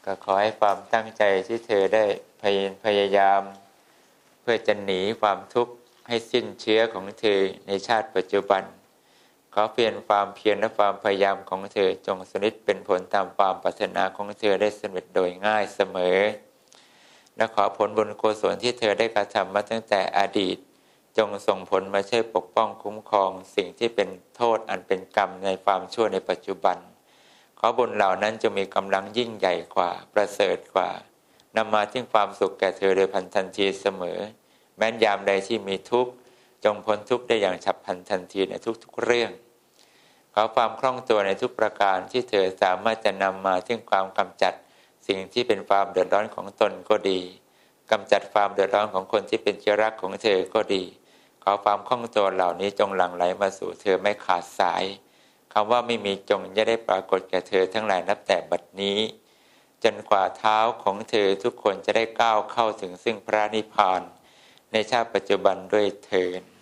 ก็ขอให้ความตั้งใจที่เธอได้พยายามเพื่อจะหนีความทุกข์ให้สิ้นเชื้อของเธอในชาติปัจจุบันขอเพียรความเพียรและความพยายามของเธอจงสำเร็จเป็นผลตามความปรารถนาของเธอได้สำเร็จโดยง่ายเสมอและขอผลบุญกุศลที่เธอได้กระทำมาตั้งแต่อดีตจงส่งผลมาช่วยปกป้องคุ้มครองสิ่งที่เป็นโทษอันเป็นกรรมในความชั่วในปัจจุบันขอบุญเหล่านั้นจะมีกำลังยิ่งใหญ่กว่าประเสริฐกว่านำมาถึงความสุขแก่เธอโดยพันทันทีเสมอแม้นยามใดที่มีทุกข์จงพ้นทุกข์ได้อย่างฉับพลันทันทีในทุกๆเรื่องขอความคล่องตัวในทุกประการที่เธอสามารถจะนำมาถึงความกำจัดสิ่งที่เป็นความเดือดร้อนของตนก็ดีกำจัดความเดือดร้อนของคนที่เป็นเชื้อรักของเธอก็ดีขอความคล่องตัวเหล่านี้จงหลั่งไหลมาสู่เธอไม่ขาดสายคำว่าไม่มีจงจะได้ปรากฏแก่เธอทั้งหลายนับแต่บัดนี้จนกว่าเท้าของเธอทุกคนจะได้ก้าวเข้าถึงซึ่งพระนิพพานในชาติปัจจุบันด้วยเถิด